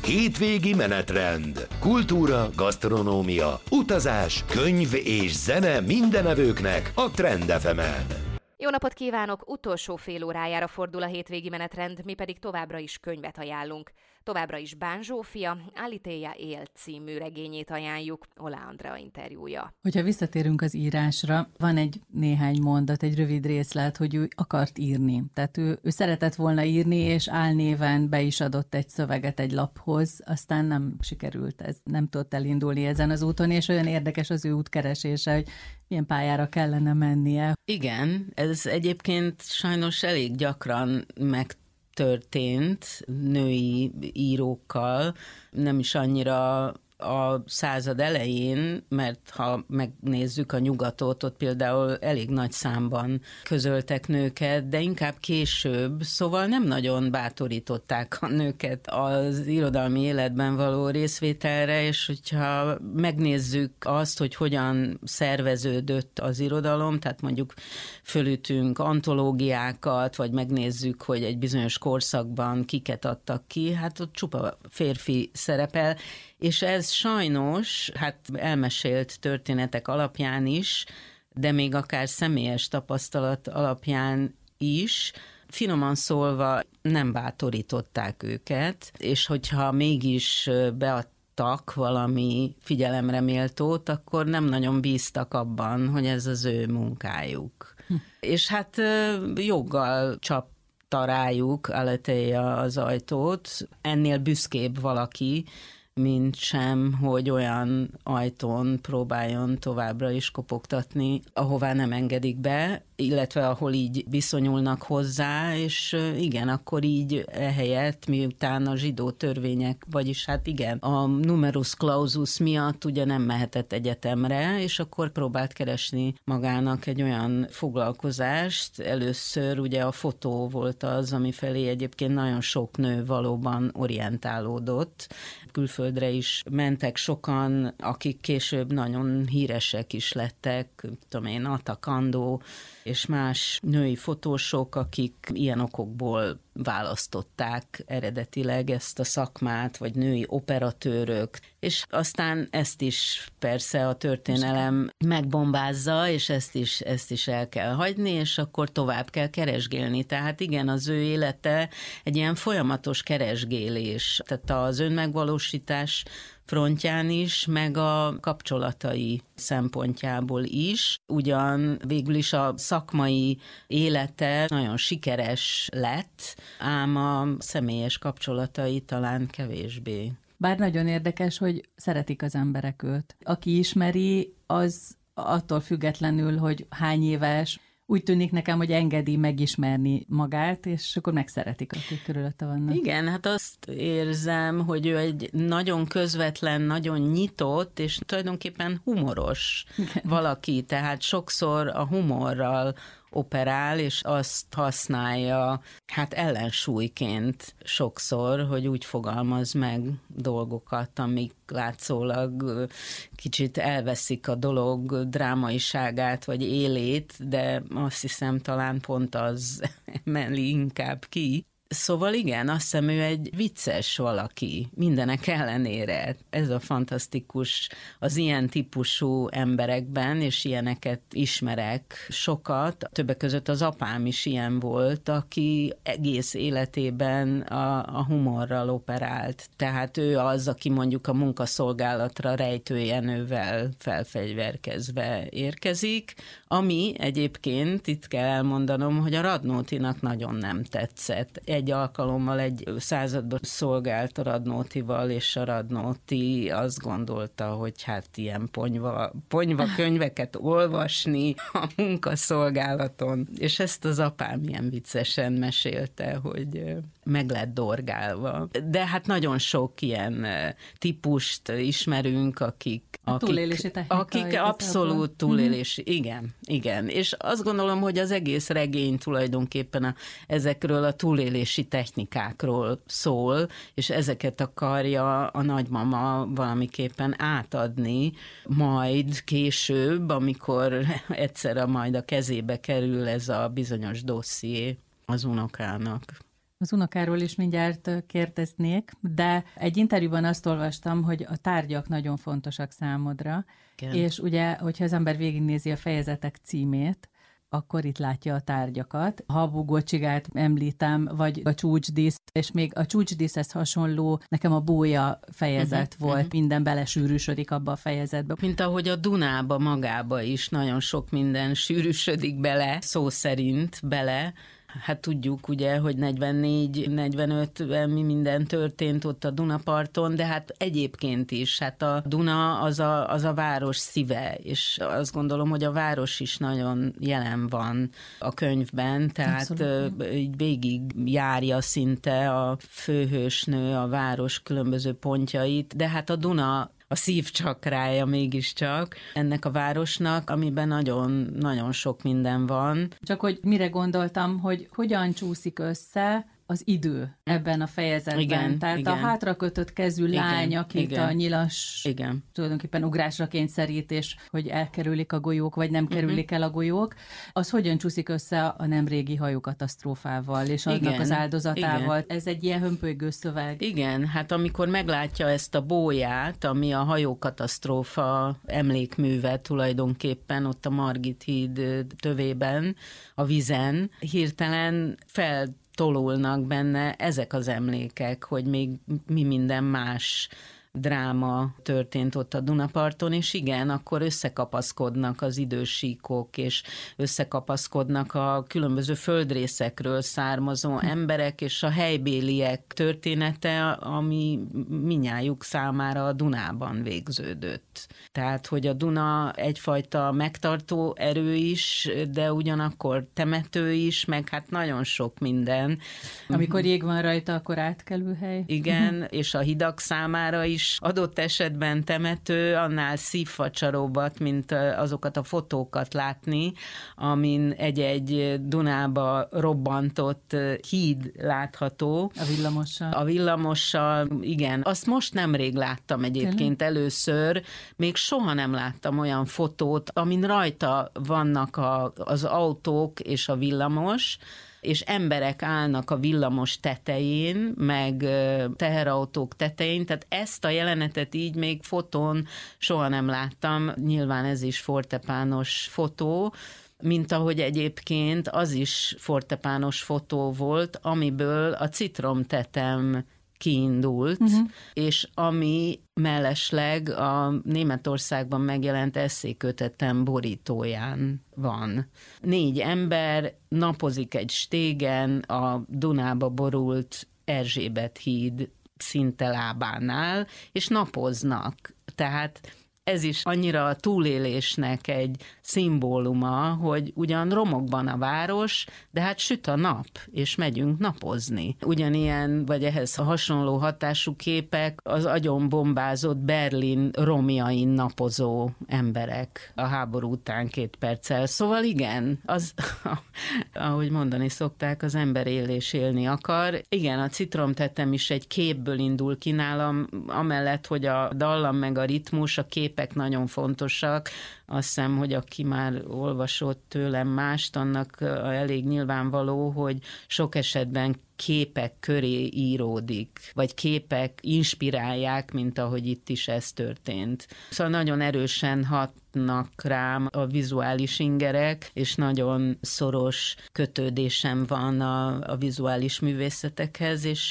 Hétvégi menetrend. Kultúra, gasztronómia, utazás, könyv és zene mindenevőknek a Trend FM-en. Jó napot kívánok! Utolsó fél órájára fordul a hétvégi menetrend, mi pedig továbbra is könyvet ajánlunk. Továbbra is Bán Zsófia, Alitéja él című regényét ajánljuk, Oláh Andrea interjúja. Hogyha visszatérünk az írásra, van egy néhány mondat, egy rövid részlet, hogy ő akart írni. Tehát ő szeretett volna írni, és álnéven be is adott egy szöveget egy laphoz, aztán nem sikerült ez, nem tudott elindulni ezen az úton, és olyan érdekes az ő útkeresése, hogy milyen pályára kellene mennie. Igen, ez egyébként sajnos elég gyakran megtörtént női írókkal, nem is annyira a század elején, mert ha megnézzük a nyugatot, ott például elég nagy számban közöltek nőket, de inkább később, szóval nem nagyon bátorították a nőket az irodalmi életben való részvételre, és hogyha megnézzük azt, hogy hogyan szerveződött az irodalom, tehát mondjuk fölütünk antológiákat, vagy megnézzük, hogy egy bizonyos korszakban kiket adtak ki, hát ott csupa férfi szerepel, és ez sajnos, hát elmesélt történetek alapján is, de még akár személyes tapasztalat alapján is, finoman szólva nem bátorították őket, és hogyha mégis beadtak valami figyelemre méltót, akkor nem nagyon bíztak abban, hogy ez az ő munkájuk. És hát joggal csapta rájuk Alitéja az ajtót, ennél büszkébb valaki, mint sem, hogy olyan ajtón próbáljon továbbra is kopogtatni, ahová nem engedik be, illetve ahol így viszonyulnak hozzá, és igen, akkor így ehelyett, miután a zsidó törvények, vagyis hát igen, a numerus clausus miatt ugye nem mehetett egyetemre, és akkor próbált keresni magának egy olyan foglalkozást. Először ugye a fotó volt az, ami felé egyébként nagyon sok nő valóban orientálódott. Külföldre is mentek sokan, akik később nagyon híresek is lettek, tudom én, Ata Kandó, és más női fotósok, akik ilyen okokból választották eredetileg ezt a szakmát, vagy női operatőrök, és aztán ezt is persze a történelem megbombázza, és ezt is el kell hagyni, és akkor tovább kell keresgélni. Tehát igen, az ő élete egy ilyen folyamatos keresgélés, tehát az önmegvalósítás frontján is, meg a kapcsolatai szempontjából is. Ugyan végül is a szakmai élete nagyon sikeres lett, ám a személyes kapcsolatai talán kevésbé. Bár nagyon érdekes, hogy szeretik az emberek őt. Aki ismeri, az attól függetlenül, hogy hány éves, úgy tűnik nekem, hogy engedi megismerni magát, és akkor megszeretik, akik körülötte vannak. Igen, hát azt érzem, hogy ő egy nagyon közvetlen, nagyon nyitott, és tulajdonképpen humoros valaki, tehát sokszor a humorral operál, és azt használja, hát ellensúlyként sokszor, hogy úgy fogalmaz meg dolgokat, amik látszólag kicsit elveszik a dolog drámaiságát, vagy élét, de azt hiszem talán pont az emeli inkább ki. Szóval igen, azt hiszem, ő egy vicces valaki, mindenek ellenére. Ez a fantasztikus az ilyen típusú emberekben, és ilyeneket ismerek sokat. Többek között az apám is ilyen volt, aki egész életében a humorral operált. Tehát ő az, aki mondjuk a munkaszolgálatra rejtőjenővel felfegyverkezve érkezik, ami egyébként, itt kell elmondanom, hogy a Radnótinak nagyon nem tetszett. Egy alkalommal egy században szolgált a Radnótival, és a Radnóti azt gondolta, hogy hát ilyen ponyva könyveket olvasni a munkaszolgálaton. És ezt az apám ilyen viccesen mesélte, hogy meg lett dorgálva. De hát nagyon sok ilyen típust ismerünk, akik abszolút túlélési, igen. És azt gondolom, hogy az egész regény tulajdonképpen ezekről a túlélési technikákról szól, és ezeket akarja a nagymama valamiképpen átadni, majd később, amikor egyszerre majd a kezébe kerül ez a bizonyos dosszié az unokának. Az unokáról is mindjárt kérdeznék, de egy interjúban azt olvastam, hogy a tárgyak nagyon fontosak számodra, igen. És ugye, hogyha az ember végignézi a fejezetek címét, akkor itt látja a tárgyakat. A habugócsigát említem, vagy a csúcsdísz, és még a csúcsdíszhez hasonló, nekem a bója fejezet volt, minden belesűrűsödik abba a fejezetbe. Mint ahogy a Dunába magába is nagyon sok minden sűrűsödik bele, szó szerint bele. Hát tudjuk ugye, hogy 44-45 mi minden történt ott a Dunaparton, de hát egyébként is, hát a Duna az a város szíve, és azt gondolom, hogy a város is nagyon jelen van a könyvben, tehát így végig járja szinte a főhősnő a város különböző pontjait, de hát a Duna a szívcsakrája mégiscsak ennek a városnak, amiben nagyon sok minden van. Csak hogy mire gondoltam, hogy hogyan csúszik össze az idő ebben a fejezetben. Igen, tehát igen. A hátrakötött kezű lány, akit a nyilas tulajdonképpen ugrásra kényszerít, és hogy elkerülik a golyók, vagy nem kerülik el a golyók, az hogyan csúszik össze a nemrégi hajókatasztrófával, és annak az áldozatával. Igen. Ez egy ilyen hömpölygő szöveg. Igen, hát amikor meglátja ezt a bóját, ami a hajókatasztrófa emlékműve tulajdonképpen ott a Margit híd tövében, a vizen, hirtelen feltolulnak benne ezek az emlékek, hogy még mi minden más dráma történt ott a Dunaparton, és igen, akkor összekapaszkodnak az idősíkok, és összekapaszkodnak a különböző földrészekről származó emberek, és a helybéliek története, ami mindnyájuk számára a Dunában végződött. Tehát, hogy a Duna egyfajta megtartó erő is, de ugyanakkor temető is, meg hát nagyon sok minden. Amikor jég van rajta, akkor átkelőhely. Igen, és a hidak számára is adott esetben temető, annál szívfacsaróbbat, mint azokat a fotókat látni, amin egy-egy Dunába robbantott híd látható. A villamossal. Igen. Azt most nemrég láttam egyébként először, még soha nem láttam olyan fotót, amin rajta vannak az autók és a villamos, és emberek állnak a villamos tetején, meg teherautók tetején, tehát ezt a jelenetet így még fotón soha nem láttam. Nyilván ez is fortepános fotó, mint ahogy egyébként az is fortepános fotó volt, amiből a Citromtetem kiindult, és ami mellesleg a Németországban megjelent esszékötetem borítóján van. 4 ember napozik egy stégen a Dunába borult Erzsébet híd szinte lábánál, és napoznak. Tehát ez is annyira a túlélésnek egy szimbóluma, hogy ugyan romokban a város, de hát süt a nap, és megyünk napozni. Ugyanilyen, vagy ehhez hasonló hatású képek az agyonbombázott Berlin romjain napozó emberek a háború után 2 perccel. Szóval igen, az, ahogy mondani szokták, az ember él és élni akar. Igen, a Citromtetem is egy képből indul ki nálam, amellett, hogy a dallam meg a ritmus, a képek nagyon fontosak. Azt hiszem, hogy aki már olvasott tőlem mást, annak elég nyilvánvaló, hogy sok esetben képek köré íródik, vagy képek inspirálják, mint ahogy itt is ez történt. Szóval nagyon erősen hatnak rám a vizuális ingerek, és nagyon szoros kötődésem van a vizuális művészetekhez, és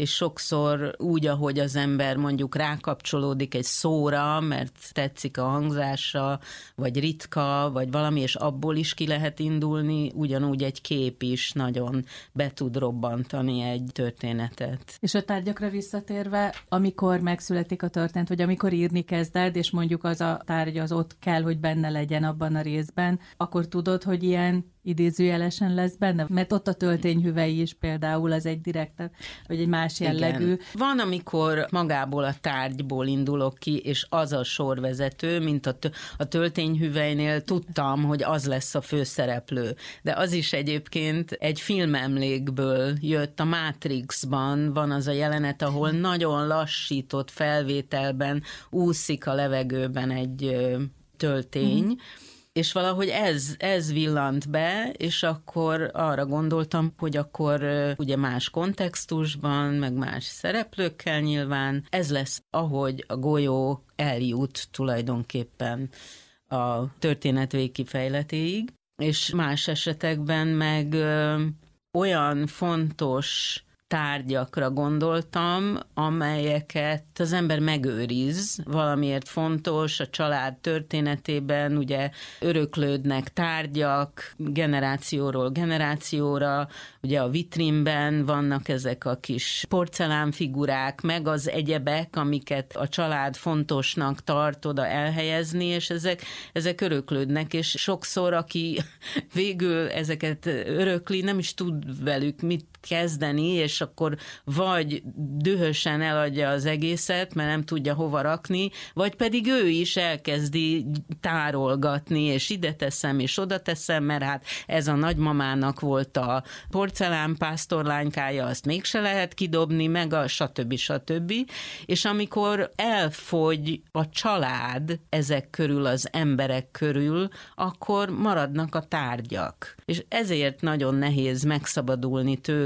sokszor úgy, ahogy az ember mondjuk rákapcsolódik egy szóra, mert tetszik a hangzása, vagy ritka, vagy valami, és abból is ki lehet indulni, ugyanúgy egy kép is nagyon be tud robbantani egy történetet. És a tárgyakra visszatérve, amikor megszületik a történet, vagy amikor írni kezded, és mondjuk az a tárgy az ott kell, hogy benne legyen abban a részben, akkor tudod, hogy ilyen idézőjelesen lesz benne? Mert ott a töltényhüvei is például az egy direkt, vagy egy más jellegű. Igen. Van, amikor magából a tárgyból indulok ki, és az a sorvezető, mint a töltényhüveinél tudtam, hogy az lesz a főszereplő. De az is egyébként egy filmemlékből jött. A Matrixban van az a jelenet, ahol nagyon lassított felvételben úszik a levegőben egy töltény, És valahogy ez villant be, és akkor arra gondoltam, hogy akkor ugye más kontextusban, meg más szereplőkkel nyilván, ez lesz, ahogy a golyó eljut tulajdonképpen a történet végkifejletéig, és más esetekben meg olyan fontos tárgyakra gondoltam, amelyeket az ember megőriz, valamiért fontos, a család történetében ugye öröklődnek tárgyak generációról generációra, ugye a vitrínben vannak ezek a kis porcelánfigurák, meg az egyebek, amiket a család fontosnak tart oda elhelyezni, és ezek öröklődnek, és sokszor, aki végül ezeket örökli, nem is tud velük mit kezdeni, és akkor vagy dühösen eladja az egészet, mert nem tudja hova rakni, vagy pedig ő is elkezdi tárolgatni, és ide teszem, és oda teszem, mert hát ez a nagymamának volt a porcelánpásztorlánykája, azt mégse lehet kidobni, meg a stb. És amikor elfogy a család ezek körül, az emberek körül, akkor maradnak a tárgyak. És ezért nagyon nehéz megszabadulni tőlük,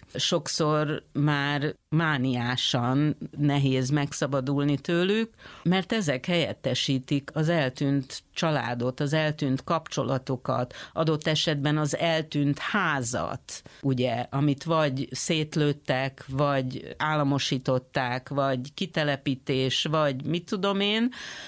sokszor már mániásan nehéz megszabadulni tőlük, mert ezek helyettesítik az eltűnt családot, az eltűnt kapcsolatokat, adott esetben az eltűnt házat, ugye, amit vagy szétlőttek, vagy államosították, vagy kitelepítés, vagy mit tudom én,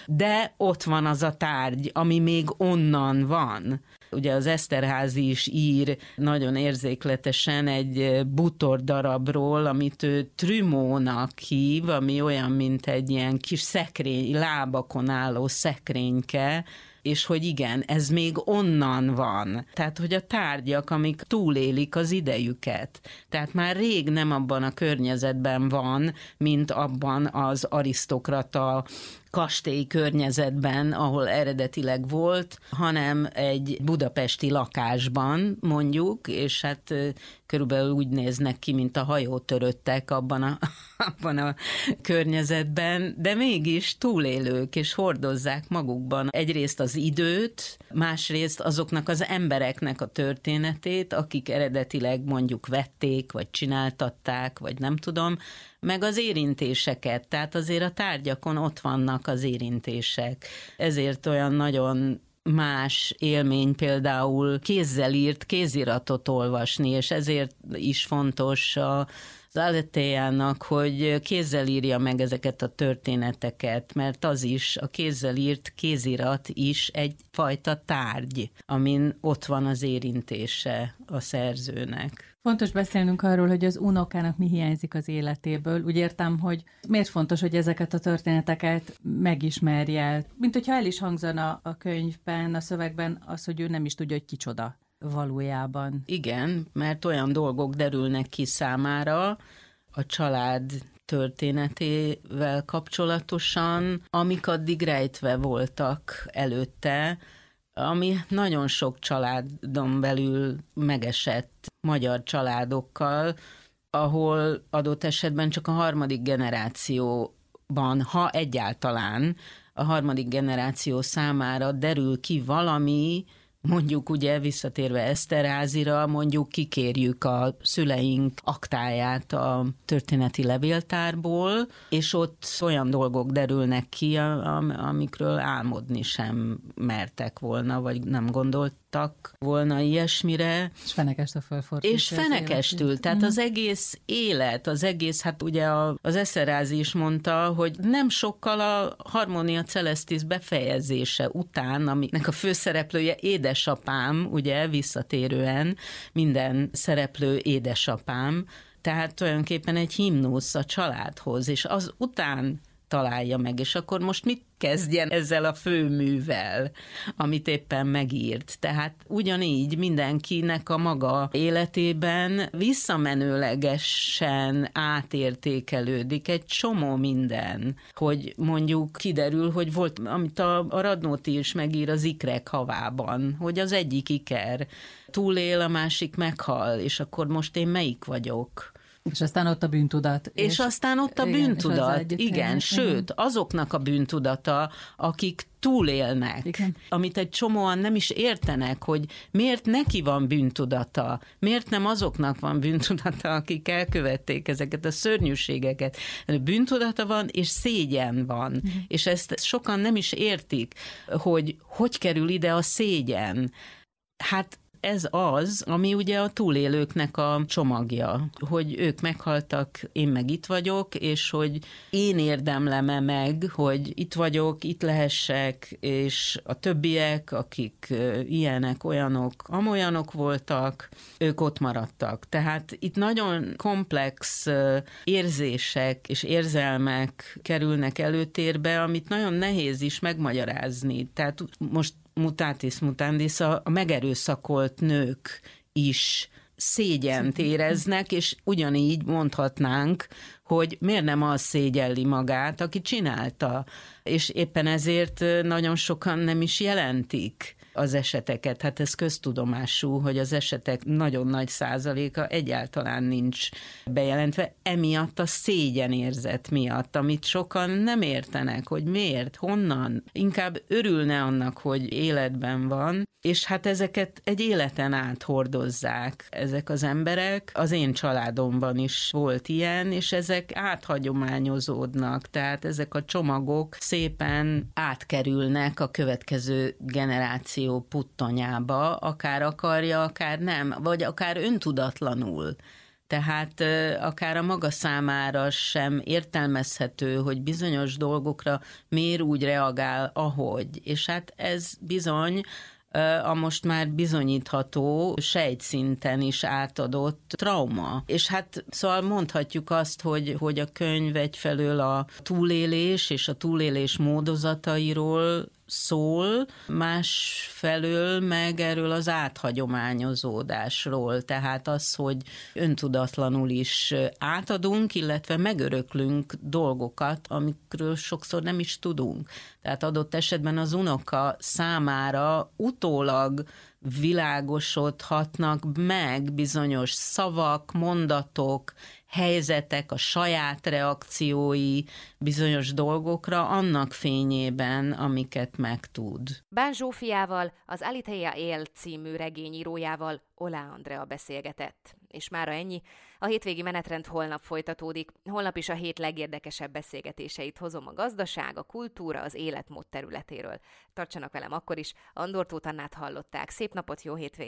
de ott van az a tárgy, ami még onnan van. Ugye az Esterházy is ír nagyon érzékletesen egy bútordarabról, amit ő trümónak hív, ami olyan, mint egy ilyen kis szekrény, lábakon álló szekrényke, és hogy igen, ez még onnan van. Tehát, hogy a tárgyak, amik túlélik az idejüket. Tehát már rég nem abban a környezetben van, mint abban az arisztokrata kastély környezetben, ahol eredetileg volt, hanem egy budapesti lakásban mondjuk, és hát körülbelül úgy néznek ki, mint a hajótöröttek abban a környezetben, de mégis túlélők, és hordozzák magukban egyrészt az időt, másrészt azoknak az embereknek a történetét, akik eredetileg mondjuk vették, vagy csináltatták, vagy nem tudom, meg az érintéseket, tehát azért a tárgyakon ott vannak az érintések. Ezért olyan nagyon más élmény például kézzel írt kéziratot olvasni, és ezért is fontos az Alitéjának, hogy kézzel írja meg ezeket a történeteket, mert az is, a kézzel írt kézirat is egyfajta tárgy, amin ott van az érintése a szerzőnek. Fontos beszélnünk arról, hogy az unokának mi hiányzik az életéből. Úgy értem, hogy miért fontos, hogy ezeket a történeteket megismerje. Mint hogyha el is hangzana a könyvben, a szövegben az, hogy ő nem is tudja, hogy kicsoda valójában. Igen, mert olyan dolgok derülnek ki számára a család történetével kapcsolatosan, amik addig rejtve voltak előtte, ami nagyon sok családon belül megesett magyar családokkal, ahol adott esetben csak a harmadik generációban, ha egyáltalán a harmadik generáció számára derül ki valami, mondjuk ugye visszatérve Esterházyra, mondjuk kikérjük a szüleink aktáját a történeti levéltárból, és ott olyan dolgok derülnek ki, amikről álmodni sem mertek volna, vagy nem gondoltak volna ilyesmire. És fenekestől fölfordítja. És fenekestül, tehát az egész élet, hát ugye az Esterházy is mondta, hogy nem sokkal a Harmonia Celestis befejezése után, aminek a főszereplője édesapám, ugye visszatérően minden szereplő édesapám, tehát tulajdonképpen egy himnusz a családhoz, és az után találja meg, és akkor most mit kezdjen ezzel a főművel, amit éppen megírt. Tehát ugyanígy mindenkinek a maga életében visszamenőlegesen átértékelődik egy csomó minden, hogy mondjuk kiderül, hogy volt, amit a Radnóti is megír az Ikrek havában, hogy az egyik iker túlél, a másik meghal, és akkor most én melyik vagyok? És aztán ott a bűntudat. És aztán ott a bűntudat, igen, sőt, azoknak a bűntudata, akik túlélnek, igen. Amit egy csomóan nem is értenek, hogy miért neki van bűntudata, miért nem azoknak van bűntudata, akik elkövették ezeket a szörnyűségeket. Bűntudata van, és szégyen van. És ezt sokan nem is értik, hogy kerül ide a szégyen. Hát ez az, ami ugye a túlélőknek a csomagja, hogy ők meghaltak, én meg itt vagyok, és hogy én érdemlem-e meg, hogy itt vagyok, itt lehessek, és a többiek, akik ilyenek, olyanok, amolyanok voltak, ők ott maradtak. Tehát itt nagyon komplex érzések és érzelmek kerülnek előtérbe, amit nagyon nehéz is megmagyarázni. Tehát most mutatis mutandis, a megerőszakolt nők is szégyent éreznek, és ugyanígy mondhatnánk, hogy miért nem az szégyelli magát, aki csinálta. És éppen ezért nagyon sokan nem is jelentik az eseteket. Hát ez köztudomású, hogy az esetek nagyon nagy százaléka egyáltalán nincs bejelentve, emiatt a szégyenérzet miatt, amit sokan nem értenek, hogy miért, honnan. Inkább örülne annak, hogy életben van, és hát ezeket egy életen át hordozzák ezek az emberek. Az én családomban is volt ilyen, és ezek áthagyományozódnak, tehát ezek a csomagok szépen átkerülnek a következő generáció puttonyába, akár akarja, akár nem, vagy akár öntudatlanul. Tehát akár a maga számára sem értelmezhető, hogy bizonyos dolgokra miért úgy reagál, ahogy. És hát ez bizony a most már bizonyítható, sejtszinten is átadott trauma. És hát szóval mondhatjuk azt, hogy a könyv egyfelől a túlélés és a túlélés módozatairól szól, másfelől meg erről az áthagyományozódásról, tehát az, hogy öntudatlanul is átadunk, illetve megöröklünk dolgokat, amikről sokszor nem is tudunk. Tehát adott esetben az unoka számára utólag világosodhatnak meg bizonyos szavak, mondatok, helyzetek, a saját reakciói bizonyos dolgokra annak fényében, amiket megtud. Bán Zsófiával, az Alitheia él című regényírójával Oláh Andrea beszélgetett. És mára ennyi. A hétvégi menetrend holnap folytatódik. Holnap is a hét legérdekesebb beszélgetéseit hozom a gazdaság, a kultúra, az életmód területéről. Tartsanak velem akkor is. Andor Tóth Annát hallották. Szép napot, jó hétvégét!